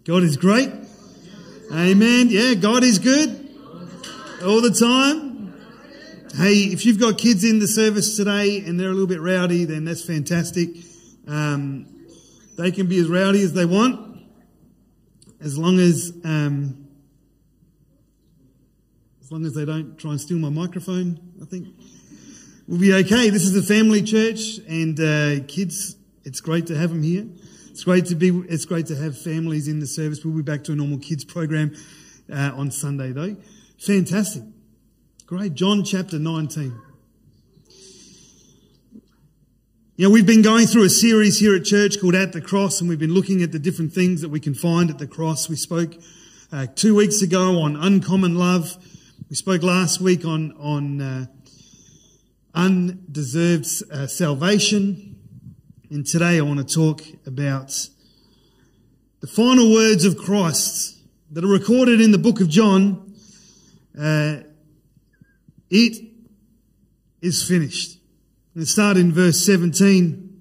God is great. Amen. Yeah, God is good all the time. Hey, if you've got kids in the service today and they're a little bit rowdy, then that's fantastic. They can be as rowdy as they want, as long as they don't try and steal my microphone. I think we'll be okay. This is a family church, and kids, it's great to have them here. It's great to have families in the service. We'll be back to a normal kids program on Sunday though. Fantastic. Great. John chapter 19. You know, we've been going through a series here at church called At the Cross, and we've been looking at the different things that we can find at the cross. We spoke 2 weeks ago on uncommon love. We spoke last week on undeserved salvation. And today I want to talk about the final words of Christ that are recorded in the book of John. It is finished. Let's start in verse 17.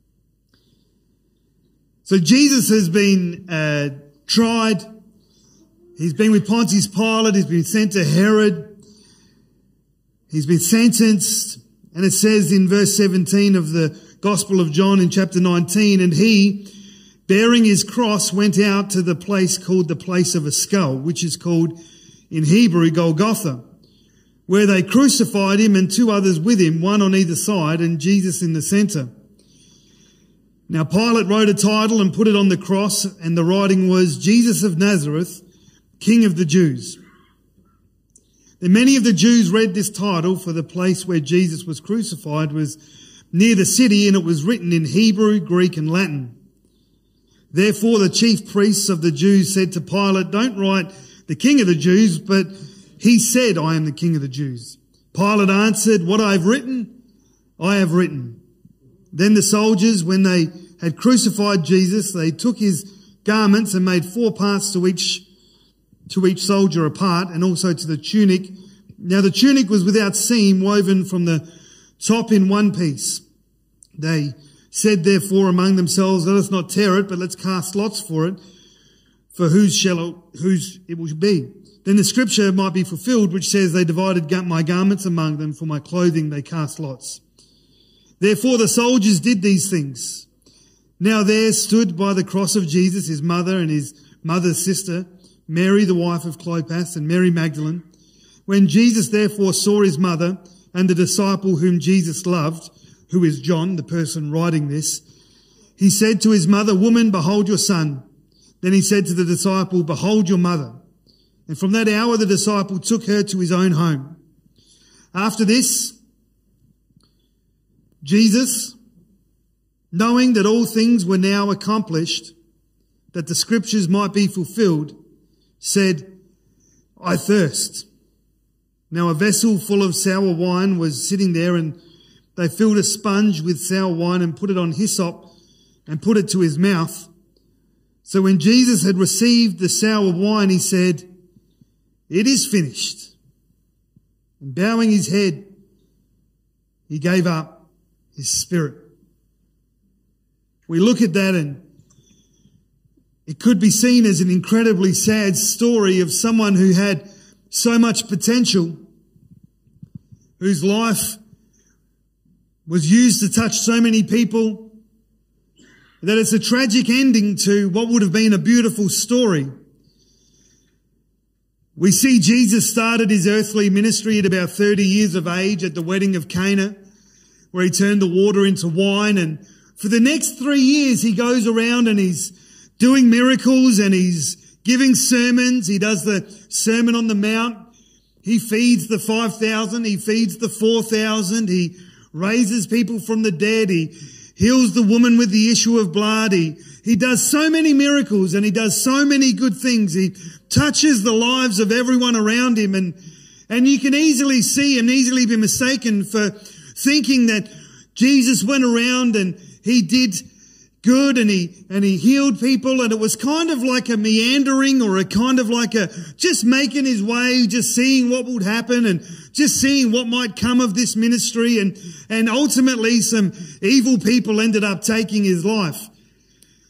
So Jesus has been tried. He's been with Pontius Pilate. He's been sent to Herod. He's been sentenced. And it says in verse 17 of the Gospel of John in chapter 19, and he, bearing his cross, went out to the place called the place of a skull, which is called in Hebrew Golgotha, where they crucified him and two others with him, one on either side, and Jesus in the center. Now Pilate wrote a title and put it on the cross, and the writing was, Jesus of Nazareth, King of the Jews. Then many of the Jews read this title, for the place where Jesus was crucified was near the city, and it was written in Hebrew, Greek, and Latin. Therefore the chief priests of the Jews said to Pilate, don't write the King of the Jews, but he said, I am the King of the Jews. Pilate answered, what I have written, I have written. Then the soldiers, when they had crucified Jesus, they took his garments and made 4 parts to each soldier a part, and also to the tunic. Now the tunic was without seam, woven from the top in one piece. They said therefore among themselves, let us not tear it, but let's cast lots for it, for whose it will be. Then the scripture might be fulfilled, which says, they divided my garments among them, for my clothing they cast lots. Therefore the soldiers did these things. Now there stood by the cross of Jesus his mother and his mother's sister, Mary the wife of Clopas, and Mary Magdalene. When Jesus therefore saw his mother and the disciple whom Jesus loved, who is John, the person writing this, he said to his mother, woman, behold your son. Then he said to the disciple, behold your mother. And from that hour the disciple took her to his own home. After this, Jesus, knowing that all things were now accomplished, that the scriptures might be fulfilled, said, I thirst. Now a vessel full of sour wine was sitting there, and they filled a sponge with sour wine and put it on hyssop and put it to his mouth. So when Jesus had received the sour wine, he said, it is finished. And bowing his head, he gave up his spirit. We look at that, and it could be seen as an incredibly sad story of someone who had so much potential, whose life was used to touch so many people, that it's a tragic ending to what would have been a beautiful story. We see Jesus started his earthly ministry at about 30 years of age at the wedding of Cana, where he turned the water into wine. And for the next 3 years, he goes around and he's doing miracles and he's giving sermons. He does the Sermon on the Mount. He feeds the 5,000. He feeds the 4,000. He raises people from the dead. He heals the woman with the issue of blood. He does so many miracles, and he does so many good things. He touches the lives of everyone around him. And you can easily see and easily be mistaken for thinking that Jesus went around and he did good and he healed people, and it was kind of like a meandering, or a kind of like a just making his way, just seeing what would happen and just seeing what might come of this ministry, and ultimately some evil people ended up taking his life.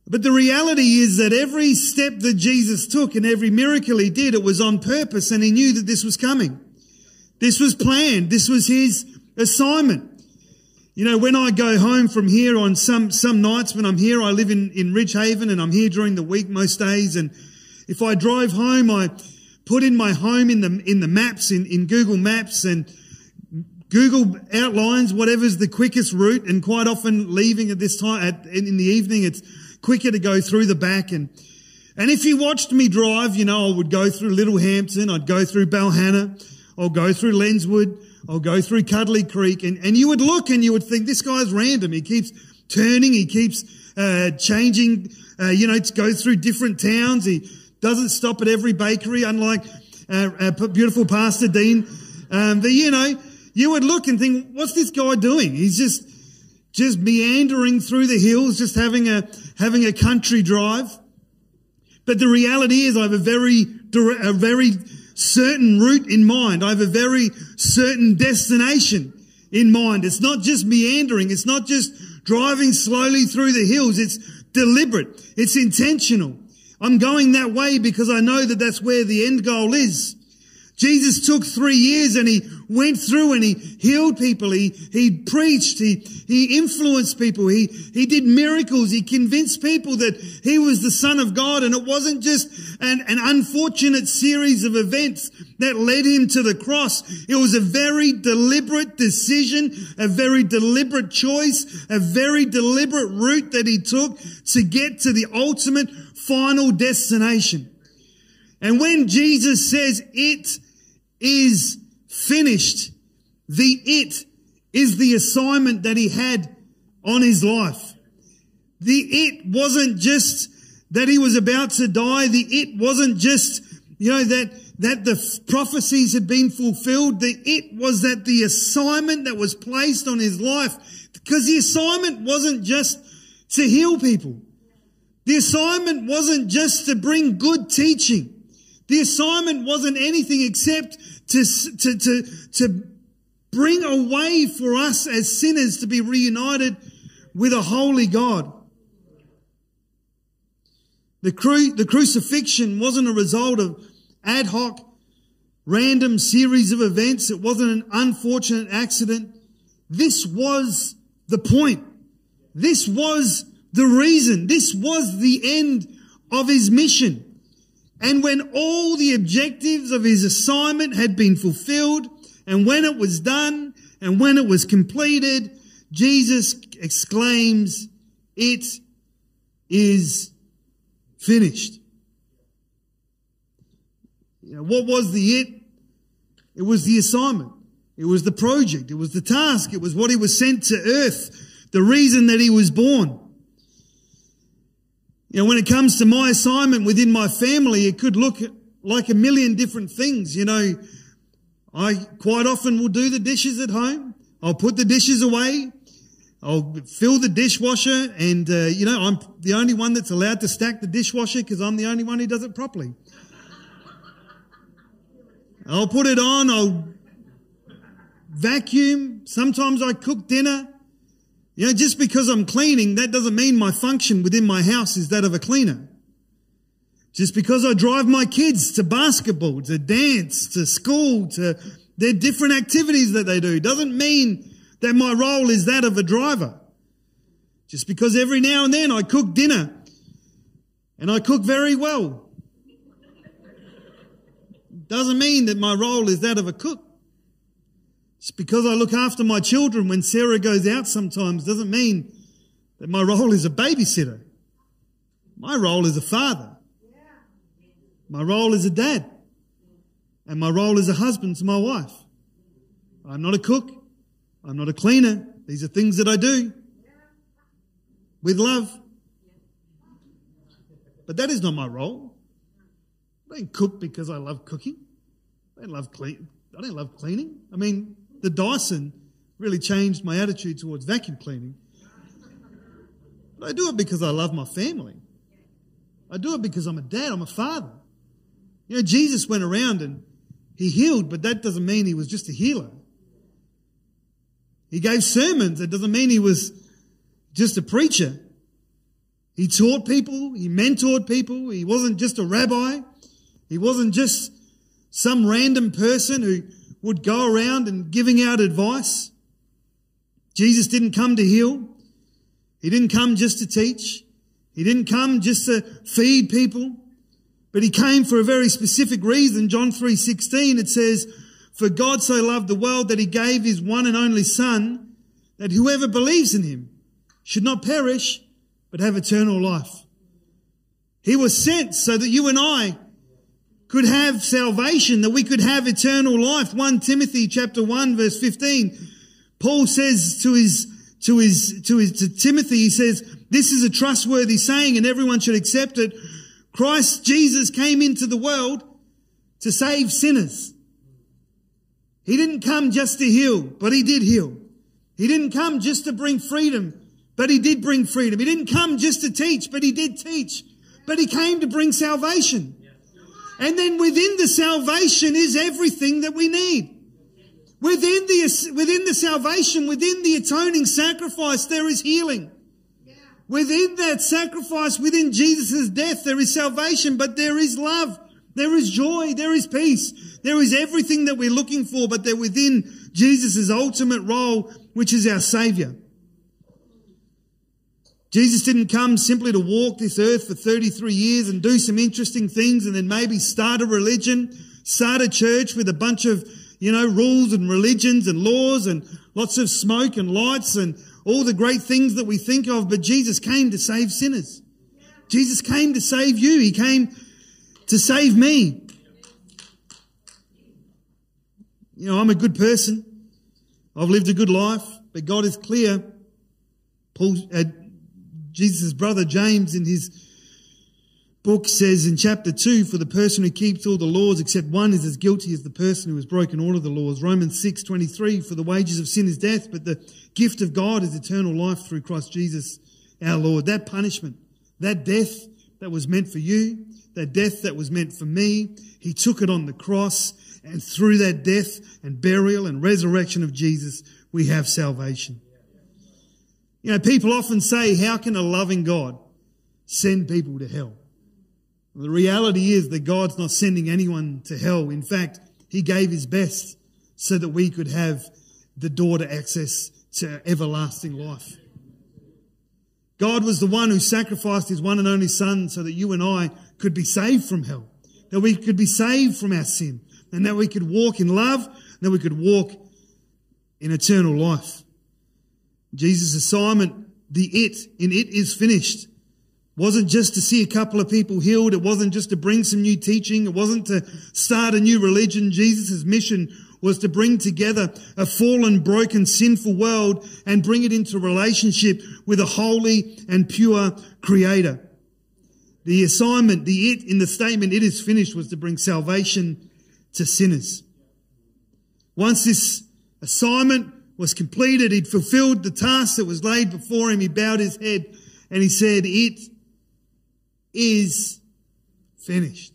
But the reality is that every step that Jesus took and every miracle he did, it was on purpose, and he knew that this was coming. This was planned. This was his assignment. You know, when I go home from here on some nights when I'm here, I live in Ridgehaven and I'm here during the week most days. And if I drive home, I put in my home in the maps, in Google Maps, and Google outlines whatever's the quickest route. And quite often leaving at this time, in the evening, it's quicker to go through the back. And if you watched me drive, you know, I would go through Littlehampton, I'd go through Balhanna, I'll go through Lenswood, I'll go through Cuddly Creek, and you would look and you would think, this guy's random. He keeps turning, he keeps changing, to go through different towns. He doesn't stop at every bakery, unlike beautiful Pastor Dean. But you would look and think, what's this guy doing? He's just meandering through the hills, just having a country drive. But the reality is I have a very certain route in mind. I have a very certain destination in mind. It's not just meandering. It's not just driving slowly through the hills. It's deliberate. It's intentional. I'm going that way because I know that that's where the end goal is. Jesus took 3 years and he went through and he healed people. He preached. He influenced people. He did miracles. He convinced people that he was the Son of God. And it wasn't just an unfortunate series of events that led him to the cross. It was a very deliberate decision, a very deliberate choice, a very deliberate route that he took to get to the ultimate final destination. And when Jesus says it is finished, the it is the assignment that he had on his life. The it wasn't just that he was about to die. The it wasn't just, that the prophecies had been fulfilled. The it was that the assignment that was placed on his life, because the assignment wasn't just to heal people. The assignment wasn't just to bring good teaching. The assignment wasn't anything except to bring a way for us as sinners to be reunited with a holy God. The crucifixion wasn't a result of ad hoc, random series of events. It wasn't an unfortunate accident. This was the point. This was the reason. This was the end of his mission. And when all the objectives of his assignment had been fulfilled, and when it was done, and when it was completed, Jesus exclaims, "It is finished." What was the it? It was the assignment. It was the project. It was the task. It was what he was sent to earth, the reason that he was born. When it comes to my assignment within my family, it could look like a million different things. I quite often will do the dishes at home. I'll put the dishes away. I'll fill the dishwasher, and, I'm the only one that's allowed to stack the dishwasher because I'm the only one who does it properly. I'll put it on. I'll vacuum. Sometimes I cook dinner. Just because I'm cleaning, that doesn't mean my function within my house is that of a cleaner. Just because I drive my kids to basketball, to dance, to school, to their different activities that they do, doesn't mean that my role is that of a driver. Just because every now and then I cook dinner, and I cook very well, doesn't mean that my role is that of a cook. Just because I look after my children when Sarah goes out sometimes doesn't mean that my role is a babysitter. My role is a father. My role is a dad. And my role is a husband to my wife. I'm not a cook. I'm not a cleaner. These are things that I do with love. But that is not my role. I don't cook because I love cooking. I don't love cleaning. I mean, the Dyson really changed my attitude towards vacuum cleaning. But I do it because I love my family. I do it because I'm a dad, I'm a father. Jesus went around and he healed, but that doesn't mean he was just a healer. He gave sermons. That doesn't mean he was just a preacher. He taught people. He mentored people. He wasn't just a rabbi. He wasn't just some random person who would go around and giving out advice. Jesus didn't come to heal. He didn't come just to teach. He didn't come just to feed people. But he came for a very specific reason. John 3:16, it says, "For God so loved the world that he gave his one and only Son, that whoever believes in him should not perish, but have eternal life." He was sent so that you and I could have salvation, that we could have eternal life. 1 Timothy chapter 1 verse 15. Paul says to Timothy, he says, "This is a trustworthy saying and everyone should accept it. Christ Jesus came into the world to save sinners." He didn't come just to heal, but he did heal. He didn't come just to bring freedom, but he did bring freedom. He didn't come just to teach, but he did teach. But he came to bring salvation. And then within the salvation is everything that we need. Within the salvation, within the atoning sacrifice, there is healing. Within that sacrifice, within Jesus' death, there is salvation, but there is love, there is joy, there is peace, there is everything that we're looking for, but they're within Jesus' ultimate role, which is our Saviour. Jesus didn't come simply to walk this earth for 33 years and do some interesting things and then maybe start a religion, start a church with a bunch of, rules and religions and laws and lots of smoke and lights and all the great things that we think of. But Jesus came to save sinners. Jesus came to save you. He came to save me. I'm a good person. I've lived a good life, but God is clear. Jesus' brother James in his book says in chapter 2, "For the person who keeps all the laws except one is as guilty as the person who has broken all of the laws." Romans 6:23, "For the wages of sin is death, but the gift of God is eternal life through Christ Jesus our Lord." That punishment, that death that was meant for you, that death that was meant for me, he took it on the cross, and through that death and burial and resurrection of Jesus, we have salvation. People often say, how can a loving God send people to hell? Well, the reality is that God's not sending anyone to hell. In fact, he gave his best so that we could have the door to access to everlasting life. God was the one who sacrificed his one and only Son so that you and I could be saved from hell, that we could be saved from our sin, and that we could walk in love, and that we could walk in eternal life. Jesus' assignment, it is finished, wasn't just to see a couple of people healed. It wasn't just to bring some new teaching. It wasn't to start a new religion. Jesus' mission was to bring together a fallen, broken, sinful world and bring it into relationship with a holy and pure Creator. The assignment, in the statement, "it is finished," was to bring salvation to sinners. Once this assignment was completed, he'd fulfilled the task that was laid before him. He bowed his head and he said, "It is finished."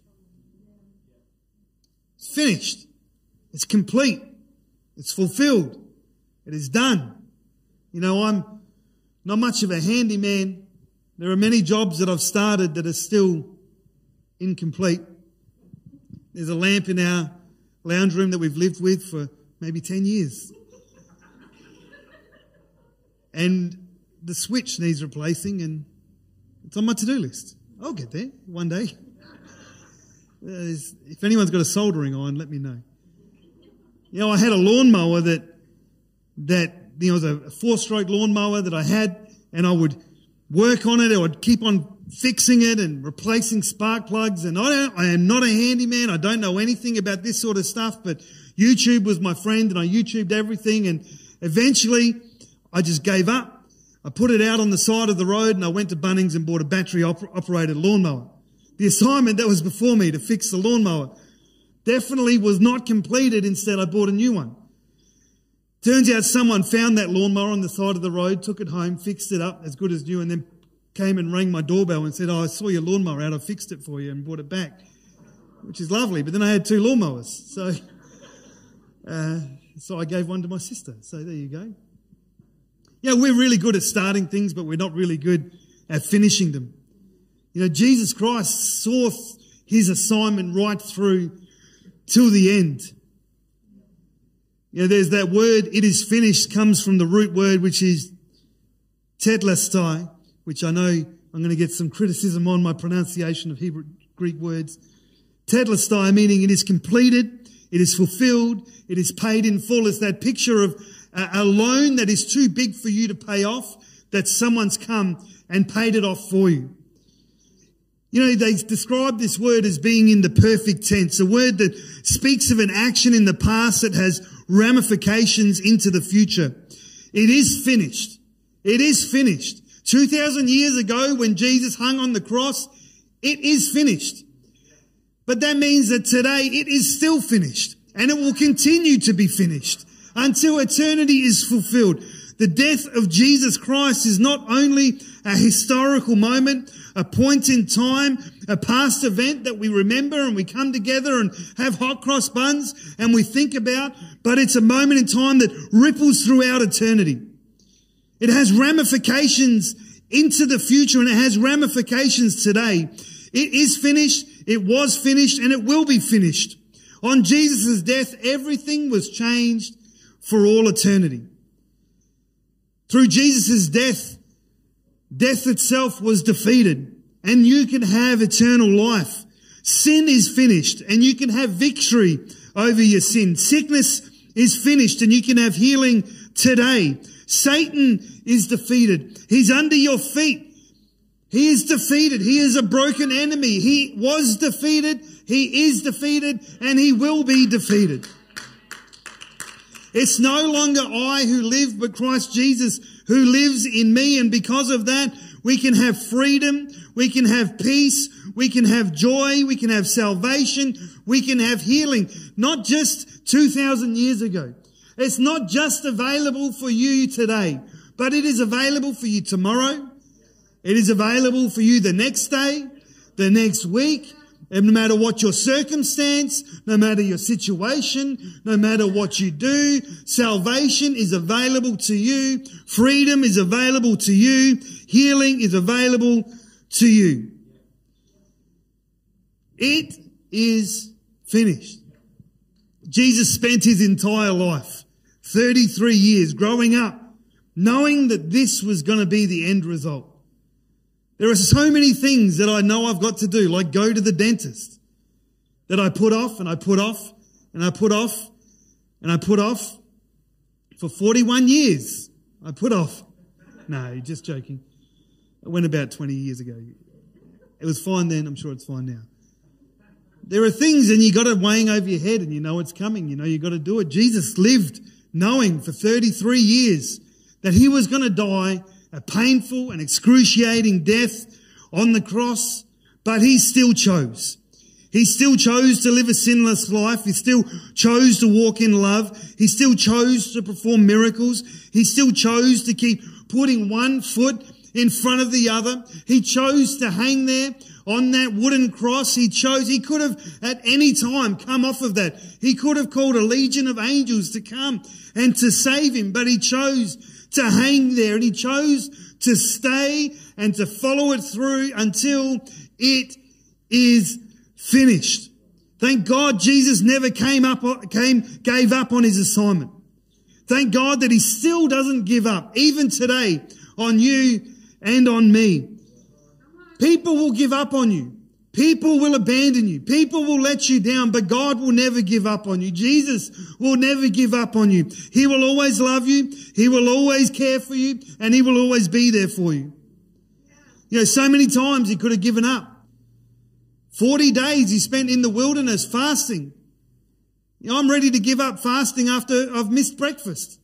It's finished. It's complete. It's fulfilled. It is done. I'm not much of a handyman. There are many jobs that I've started that are still incomplete. There's a lamp in our lounge room that we've lived with for maybe 10 years. And the switch needs replacing, and it's on my to-do list. I'll get there one day. If anyone's got a soldering iron, let me know. I had a lawnmower that was a 4-stroke lawnmower that I had, and I would work on it. I would keep on fixing it and replacing spark plugs. And I am not a handyman. I don't know anything about this sort of stuff, but YouTube was my friend, and I YouTubed everything. And eventually, I just gave up. I put it out on the side of the road, and I went to Bunnings and bought a battery-operated lawnmower. The assignment that was before me to fix the lawnmower definitely was not completed. Instead, I bought a new one. Turns out someone found that lawnmower on the side of the road, took it home, fixed it up as good as new, and then came and rang my doorbell and said, "Oh, I saw your lawnmower out, I fixed it for you," and brought it back, which is lovely. But then I had 2 lawnmowers. So I gave one to my sister. So there you go. We're really good at starting things, but we're not really good at finishing them. You know, Jesus Christ saw his assignment right through till the end. You know, there's that word, it is finished, comes from the root word, which is tetelestai, which I know I'm going to get some criticism on my pronunciation of Hebrew Greek words. Tetelestai meaning it is completed, it is fulfilled, it is paid in full. It's that picture of a loan that is too big for you to pay off, that someone's come and paid it off for you. You know, they describe this word as being in the perfect tense, a word that speaks of an action in the past that has ramifications into the future. It is finished. It is finished. 2,000 years ago when Jesus hung on the cross, it is finished. But that means that today it is still finished, and it will continue to be finished until eternity is fulfilled. The death of Jesus Christ is not only a historical moment, a point in time, a past event that we remember and we come together and have hot cross buns and we think about, but it's a moment in time that ripples throughout eternity. It has ramifications into the future, and it has ramifications today. It is finished, it was finished, and it will be finished. On Jesus' death, everything was changed for all eternity. Through Jesus' death, death itself was defeated, and you can have eternal life. Sin is finished, and you can have victory over your sin. Sickness is finished, and you can have healing today. Satan is defeated. He's under your feet. He is defeated. He is a broken enemy. He was defeated. He is defeated, and he will be defeated. It's no longer I who live, but Christ Jesus who lives in me. And because of that, we can have freedom. We can have peace. We can have joy. We can have salvation. We can have healing. Not just 2,000 years ago. It's not just available for you today, but it is available for you tomorrow. It is available for you the next day, the next week. And no matter what your circumstance, no matter your situation, no matter what you do, salvation is available to you. Freedom is available to you. Healing is available to you. It is finished. Jesus spent his entire life, 33 years, growing up, knowing that this was going to be the end result. There are so many things that I know I've got to do, like go to the dentist, that I put off and I put off and I put off and I put off for 41 years. I put off. No, just joking. It went about 20 years ago. It was fine then. I'm sure it's fine now. There are things and you got it weighing over your head and you know it's coming. You know you got to do it. Jesus lived knowing for 33 years that he was going to die a painful and excruciating death on the cross, but he still chose. He still chose to live a sinless life. He still chose to walk in love. He still chose to perform miracles. He still chose to keep putting one foot in front of the other. He chose to hang there on that wooden cross. He could have at any time come off of that. He could have called a legion of angels to come and to save him, but he chose to hang there, and he chose to stay and to follow it through until it is finished. Thank God Jesus never gave up on his assignment. Thank God that he still doesn't give up, even today, on you and on me. People will give up on you. People will abandon you. People will let you down, but God will never give up on you. Jesus will never give up on you. He will always love you. He will always care for you, and he will always be there for you. You know, so many times he could have given up. 40 days he spent in the wilderness fasting. You know, I'm ready to give up fasting after I've missed breakfast.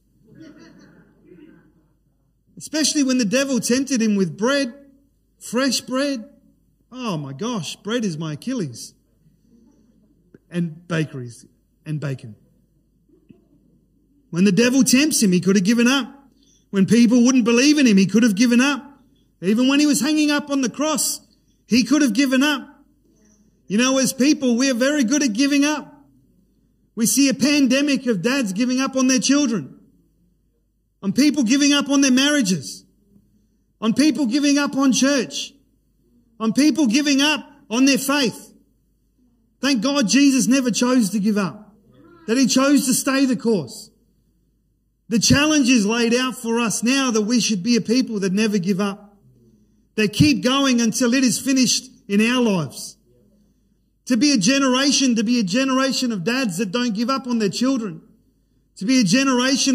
Especially when the devil tempted him with bread, fresh bread. Oh my gosh, bread is my Achilles. And bakeries and bacon. When the devil tempts him, he could have given up. When people wouldn't believe in him, he could have given up. Even when he was hanging up on the cross, he could have given up. You know, as people, we are very good at giving up. We see a pandemic of dads giving up on their children, on people giving up on their marriages, on people giving up on church, on people giving up on their faith. Thank God Jesus never chose to give up, that he chose to stay the course. The challenge is laid out for us now that we should be a people that never give up. They keep going until it is finished in our lives. To be a generation of dads that don't give up on their children. To be a generation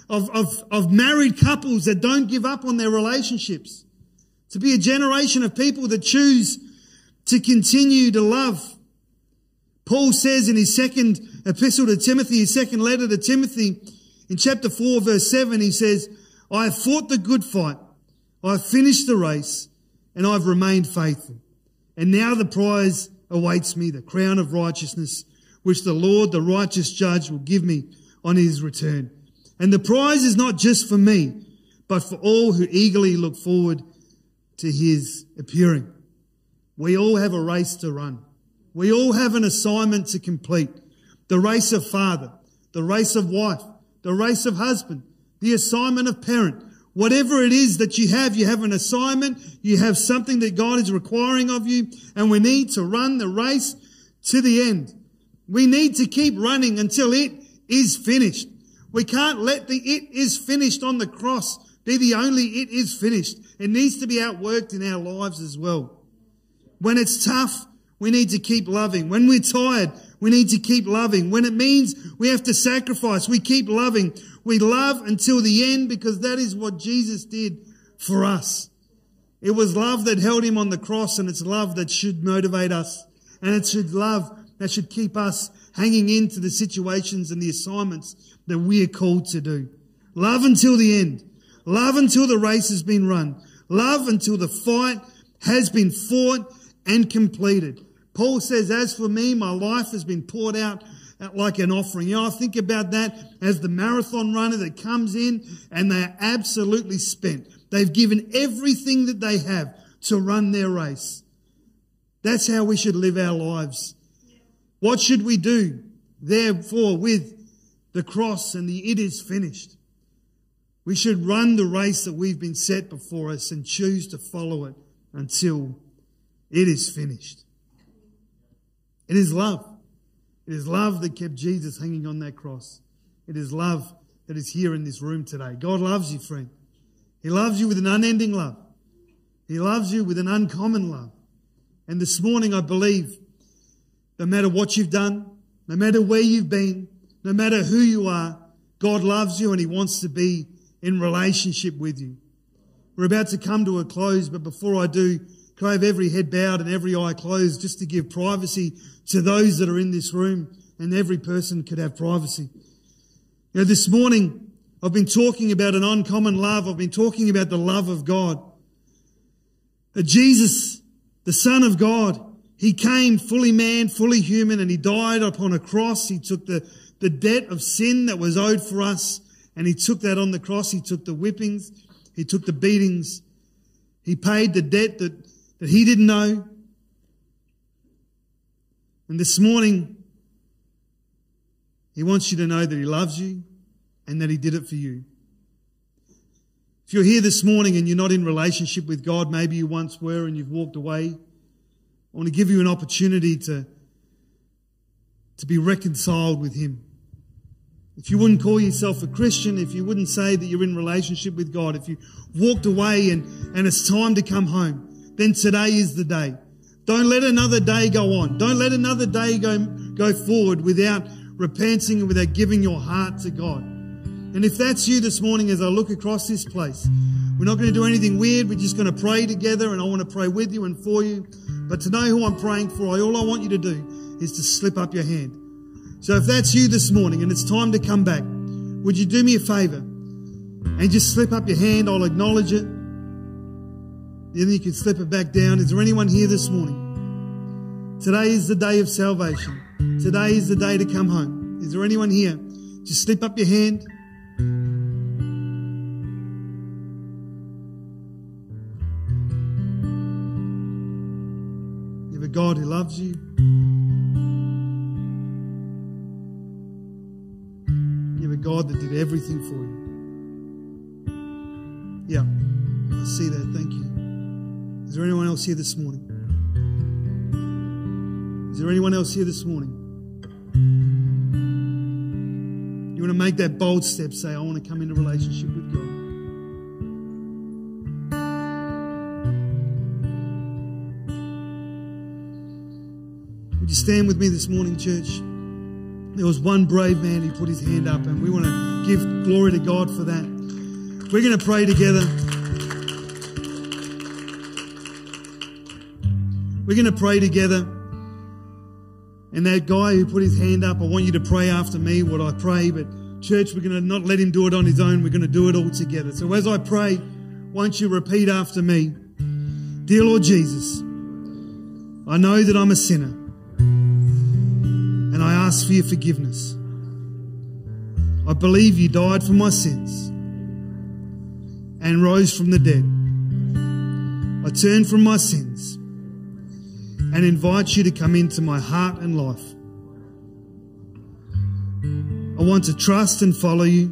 of married couples that don't give up on their relationships. To be a generation of people that choose to continue to love. Paul says in his second epistle to Timothy, his second letter to Timothy, in chapter 4, verse 7, he says, I have fought the good fight, I have finished the race, and I have remained faithful. And now the prize awaits me, the crown of righteousness, which the Lord, the righteous judge, will give me on his return. And the prize is not just for me, but for all who eagerly look forward to his appearing. We all have a race to run. We all have an assignment to complete. The race of father, the race of wife, the race of husband, the assignment of parent. Whatever it is that you have an assignment, you have something that God is requiring of you, and we need to run the race to the end. We need to keep running until it is finished. We can't let the "it is finished" on the cross be the only "it is finished." It needs to be outworked in our lives as well. When it's tough, we need to keep loving. When we're tired, we need to keep loving. When it means we have to sacrifice, we keep loving. We love until the end because that is what Jesus did for us. It was love that held him on the cross, and it's love that should motivate us. And it's love that should keep us hanging into the situations and the assignments that we are called to do. Love until the end. Love until the race has been run. Love until the fight has been fought and completed. Paul says, as for me, my life has been poured out like an offering. You know, I think about that as the marathon runner that comes in and they are absolutely spent. They've given everything that they have to run their race. That's how we should live our lives. What should we do, therefore, with the cross and the "it is finished"? We should run the race that we've been set before us and choose to follow it until it is finished. It is love. It is love that kept Jesus hanging on that cross. It is love that is here in this room today. God loves you, friend. He loves you with an unending love. He loves you with an uncommon love. And this morning I believe no matter what you've done, no matter where you've been, no matter who you are, God loves you and he wants to be in relationship with you. We're about to come to a close, but before I do, can I have every head bowed and every eye closed just to give privacy to those that are in this room, and every person could have privacy. You know, this morning I've been talking about an uncommon love. I've been talking about the love of God. That Jesus, the Son of God, he came fully man, fully human, and he died upon a cross. He took the debt of sin that was owed for us, and he took that on the cross. He took the whippings. He took the beatings. He paid the debt that he didn't know. And this morning, he wants you to know that he loves you and that he did it for you. If you're here this morning and you're not in relationship with God, maybe you once were and you've walked away, I want to give you an opportunity to be reconciled with him. If you wouldn't call yourself a Christian, if you wouldn't say that you're in relationship with God, if you walked away and it's time to come home, then today is the day. Don't let another day go on. Don't let another day go forward without repenting and without giving your heart to God. And if that's you this morning, as I look across this place, we're not going to do anything weird. We're just going to pray together, and I want to pray with you and for you. But to know who I'm praying for, all I want you to do is to slip up your hand. So if that's you this morning and it's time to come back, would you do me a favour and just slip up your hand? I'll acknowledge it. Then you can slip it back down. Is there anyone here this morning? Today is the day of salvation. Today is the day to come home. Is there anyone here? Just slip up your hand. You have a God who loves you. You have a God that did everything for you. Yeah. I see that. Thank you. Is there anyone else here this morning? Is there anyone else here this morning? You want to make that bold step, say, I want to come into relationship with God. Would you stand with me this morning, church? There was one brave man who put his hand up, and we want to give glory to God for that. We're going to pray together. We're going to pray together. And that guy who put his hand up, I want you to pray after me what I pray. But church, we're going to not let him do it on his own. We're going to do it all together. So as I pray, won't you repeat after me? Dear Lord Jesus, I know that I'm a sinner. And I ask for your forgiveness. I believe you died for my sins and rose from the dead. I turn from my sins and invite you to come into my heart and life. I want to trust and follow you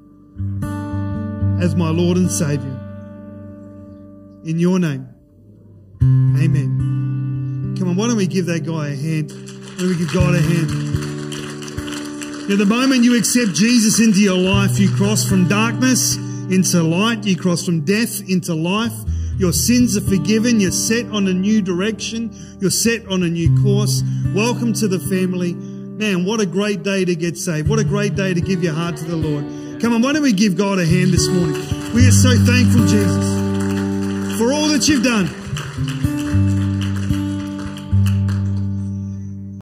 as my Lord and Saviour. In your name, amen. Come on, why don't we give that guy a hand? Why don't we give God a hand? Now, the moment you accept Jesus into your life, you cross from darkness into light. You cross from death into life. Your sins are forgiven. You're set on a new direction. You're set on a new course. Welcome to the family. Man, what a great day to get saved. What a great day to give your heart to the Lord. Come on, why don't we give God a hand this morning? We are so thankful, Jesus, for all that you've done.